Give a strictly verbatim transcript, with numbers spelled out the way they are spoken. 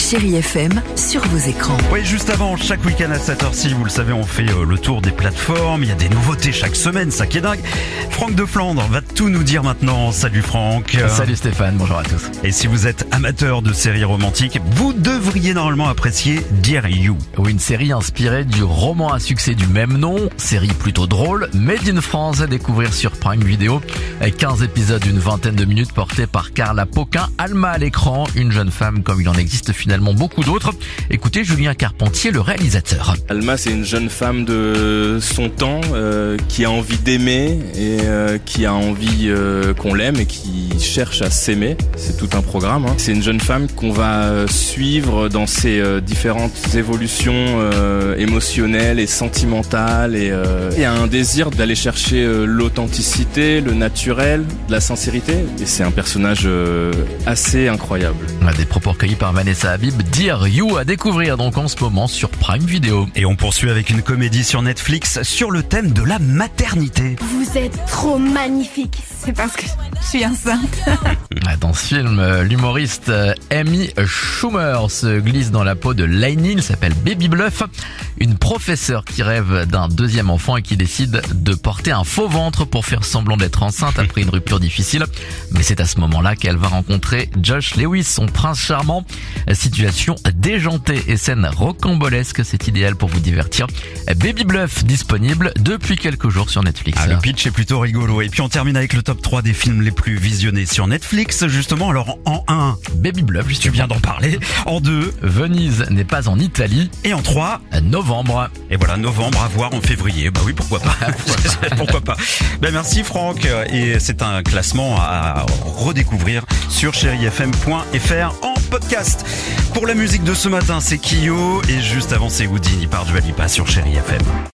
Chérie F M sur vos écrans. Oui, juste avant, chaque week-end à cette heure-ci, vous le savez, on fait euh, le tour des plateformes. Il y a des nouveautés chaque semaine, ça qui est dingue. Franck de Flandre va tout nous dire maintenant. Salut Franck. Salut Stéphane, bonjour à tous. Et si vous êtes amateur de séries romantiques, vous devriez normalement apprécier Dear You. Oui, une série inspirée du roman à succès du même nom. Série plutôt drôle, made in France à découvrir sur Prime Video. quinze épisodes d'une vingtaine de minutes portés par Carla Pauquin. Alma à l'écran, une jeune femme comme il en existe finalement beaucoup d'autres. Écoutez Julien Carpentier, le réalisateur. Alma, c'est une jeune femme de son temps euh, qui a envie d'aimer et euh, qui a envie euh, qu'on l'aime et qui cherche à s'aimer. C'est tout un programme. Hein. C'est une jeune femme qu'on va suivre dans ses euh, différentes évolutions euh, émotionnelles et sentimentales. Et euh, il y a un désir d'aller chercher euh, l'authenticité, le naturel, de la sincérité. Et c'est un personnage euh, assez incroyable. Des propos recueillis par Vanessa Habib. Dear You à découvrir donc en ce moment sur Prime Video. Et on poursuit avec une comédie sur Netflix sur le thème de la maternité. Vous êtes trop magnifique. C'est parce que je suis enceinte. Dans ce film, l'humoriste Amy Schumer se glisse dans la peau de Lainey. Il s'appelle Baby Bluff, une professeure qui rêve d'un deuxième enfant et qui décide de porter un faux ventre pour faire semblant d'être enceinte après une rupture difficile. Mais c'est à ce moment-là qu'elle va rencontrer Josh Lewis, son prince charmant. Situation déjantée et scène rocambolesque, c'est idéal pour vous divertir. Baby Bluff disponible depuis quelques jours sur Netflix. Ah, le pitch est plutôt rigolo. Et puis on termine avec le top trois des films les plus visionnés sur Netflix. Justement, alors en un, Baby Bluff, tu viens d'en parler. En deux, Venise n'est pas en Italie. Et en trois, Novembre. Et voilà, novembre à voir en février. Bah oui, pourquoi pas. Pourquoi pas. Ben merci Franck. Et c'est un classement à redécouvrir sur chérie f m point f r en podcast. Pour la musique de ce matin, c'est Kyo. Et juste avant, c'est Houdini par Dua Lipa sur Chérie F M.